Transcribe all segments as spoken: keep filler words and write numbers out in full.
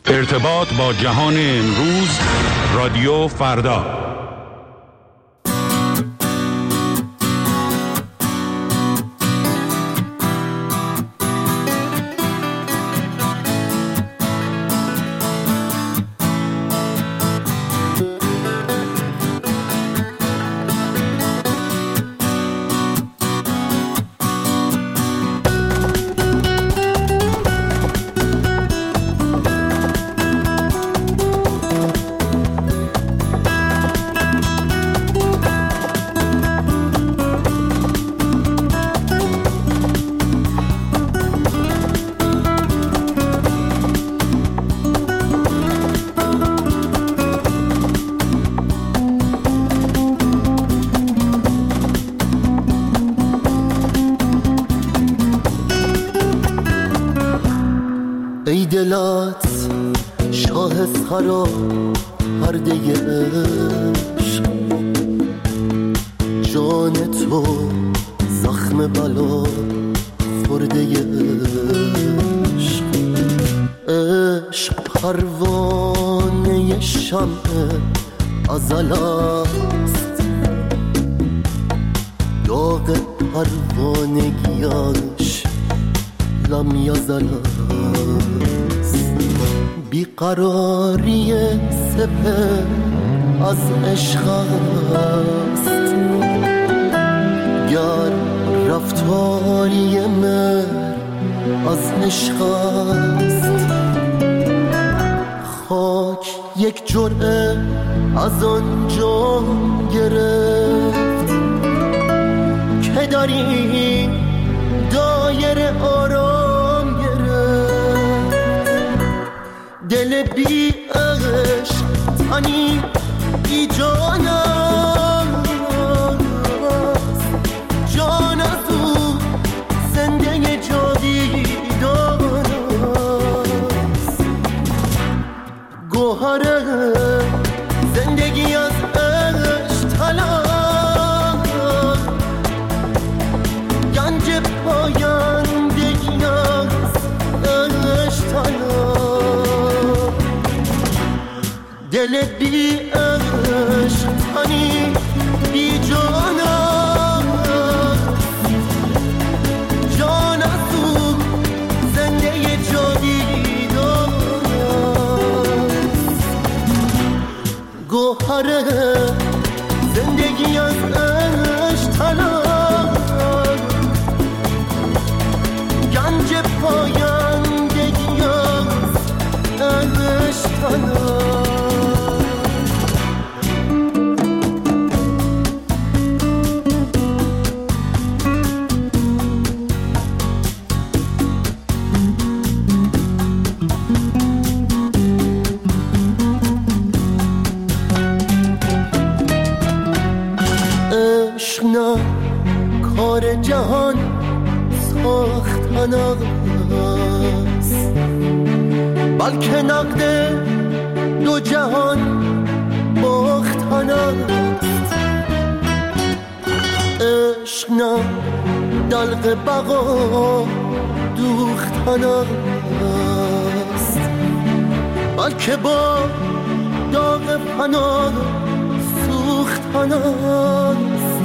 ارتباط با جهان امروز، رادیو فردا. ای دلت شاه سرا پرده عشق، جان تو زخم بلا خورده عشق. عشق پروانه شمع ازل است، داغ پروانگیش لم یزل است. بیقراری سپه از عشق است، گر رفتاری مر از عشق است. خاک یک جرعه از آنجا گرفت که در این دایره آرام گرفت. دل بی عشق تنی بی جان است، جان از او زنده جاویدان است. گوهر زندگی از عشق طلب، گنج پایندگی از عشق طلب. دل بی عشق تنی بی جان است، جان از او زنده جاویدان است. گوهر زندگی از عشق طلب، گنج پایندگی از عشق طلب. عشق نه کار جهان ساختن است، بلکه نقد دو جهان باختن است. عشق نه دلق بقا دوختن است، بلکه با داغ فنا سوختن است.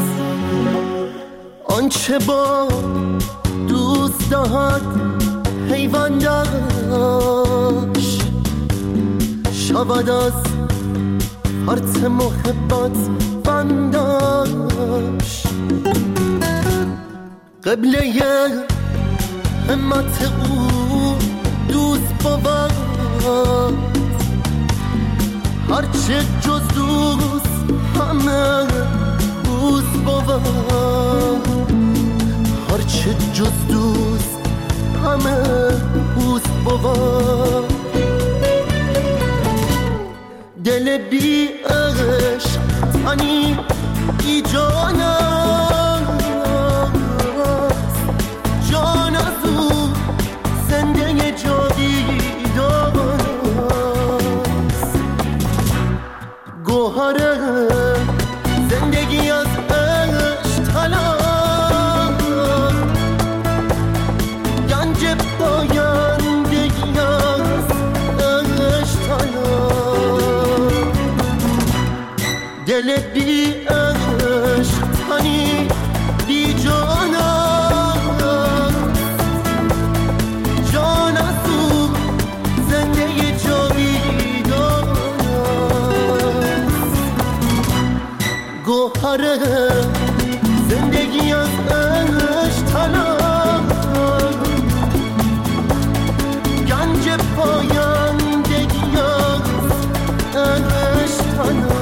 آنچه با دوست دهد پیوندش، شود از فرط محبت بندش. قبله همت او دوست بود، هرچه جز دوست همه دوست بود. هرچه جز دوست همه دوست بود. دل بی عشق تنی بی جان است، جان از او زنده جاویدان است. گوهر زندگی از عشق طلب، گنج پایندگی از دل بی عشق تنی بی جانم، جان از او زنده جاویدان است. گوهر زندگی از عشق طلب، گنج پایندگی از عشق طلب.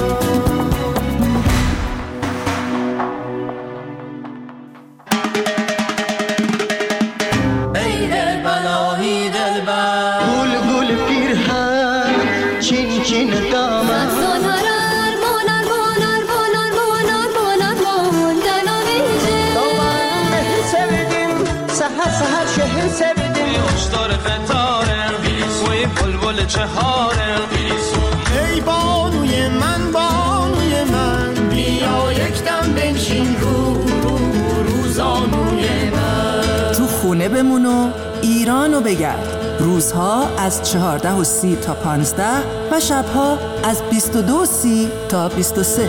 چهاره ای بانوی من بانوی من بیا یک دم بنشین رو رو روزانوی من. تو خونه بمون و ایرانو بگرد. روزها از چهارده و سی تا پانزده و شبها از بیست و دو و سی تا بیست و سه.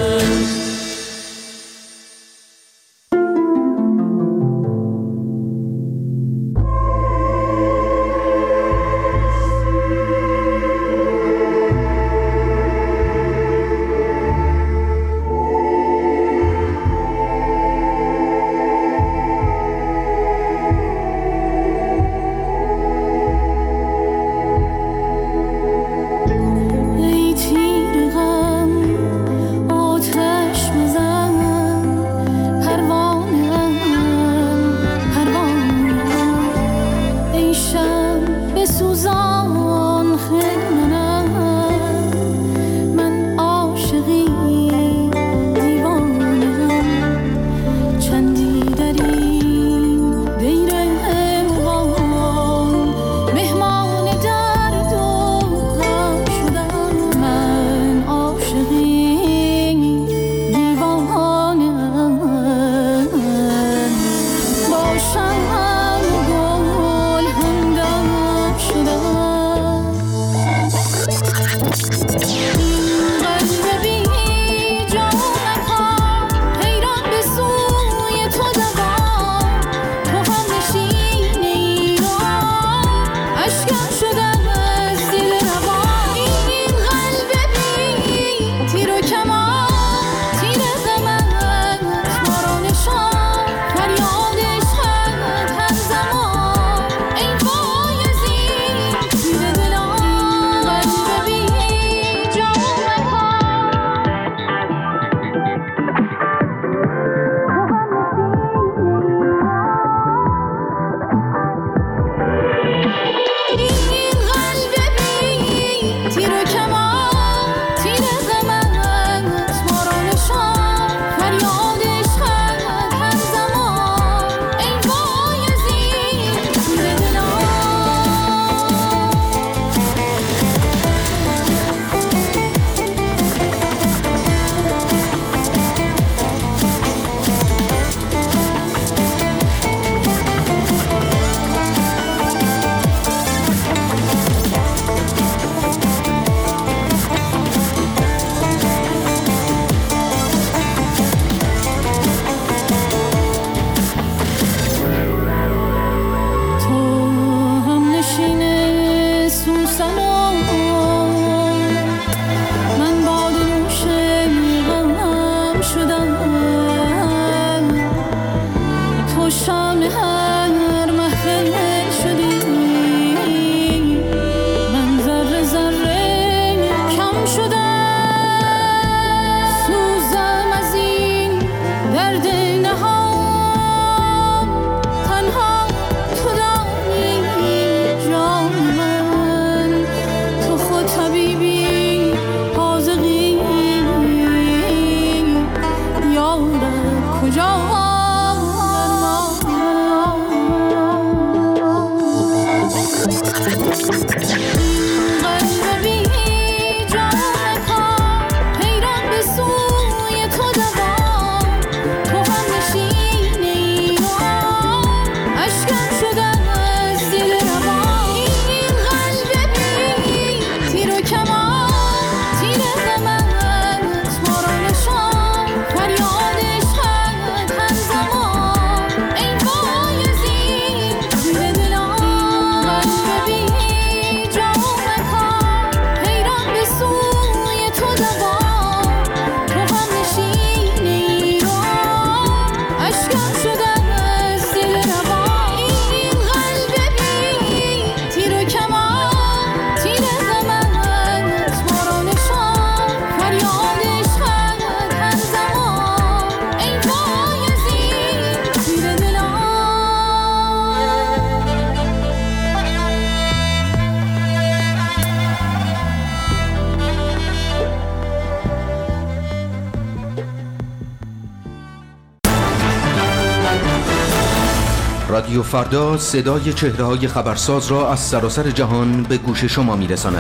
رادیو فردا صدای چهره‌های خبرساز را از سراسر جهان به گوش شما می‌رساند.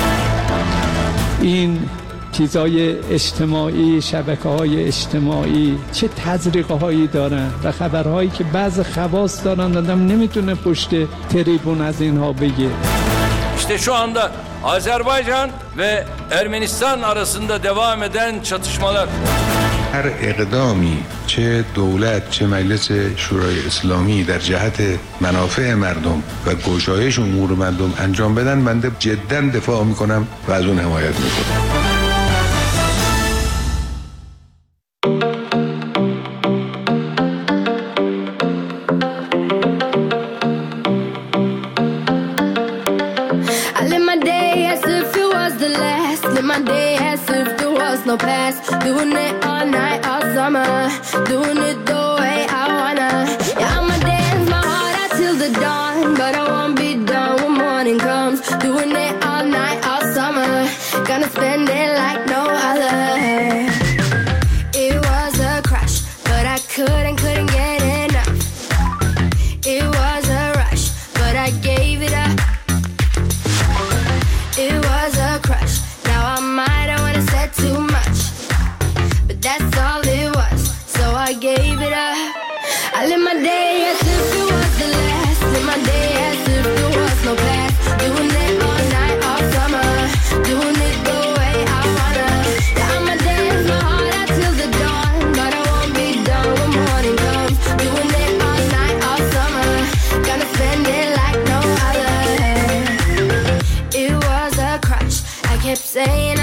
این چیزای اجتماعی، شبکه‌های eجتماعی چه تزریق‌هایی دارن و خبرهایی که بعض خواص دارن آدم نمیتونه پشت تریبون از اینها بگه. İşte şu anda Azerbaycan ve Ermenistan arasında devam eden çatışmalar. هر اقدامی چه دولت چه مجلس شورای اسلامی در جهت منافع مردم و گشایش امور مردم انجام بدن، من جداً دفاع میکنم و از اون حمایت میکنم. No past, doing it all night, all summer, doing it the way I wanna. Yeah, I'ma dance my heart out till the dawn, but I won't be done when morning comes. Doing it all night, all summer, gonna spend it like no other. It was a crush, but I couldn't, couldn't get enough. It was a rush, but I gave it up. It was a crush, now I might have wanna said too much. That's all it was, so I gave it up. I live my day as if it was the last. Live my day as if there was no past. Doing it all night, all summer. Doing it the way I wanna. Yeah, I'ma dance my heart out till the dawn, but I won't be done when morning comes. Doing it all night, all summer. Gonna spend it like no other. It was a crush, I kept saying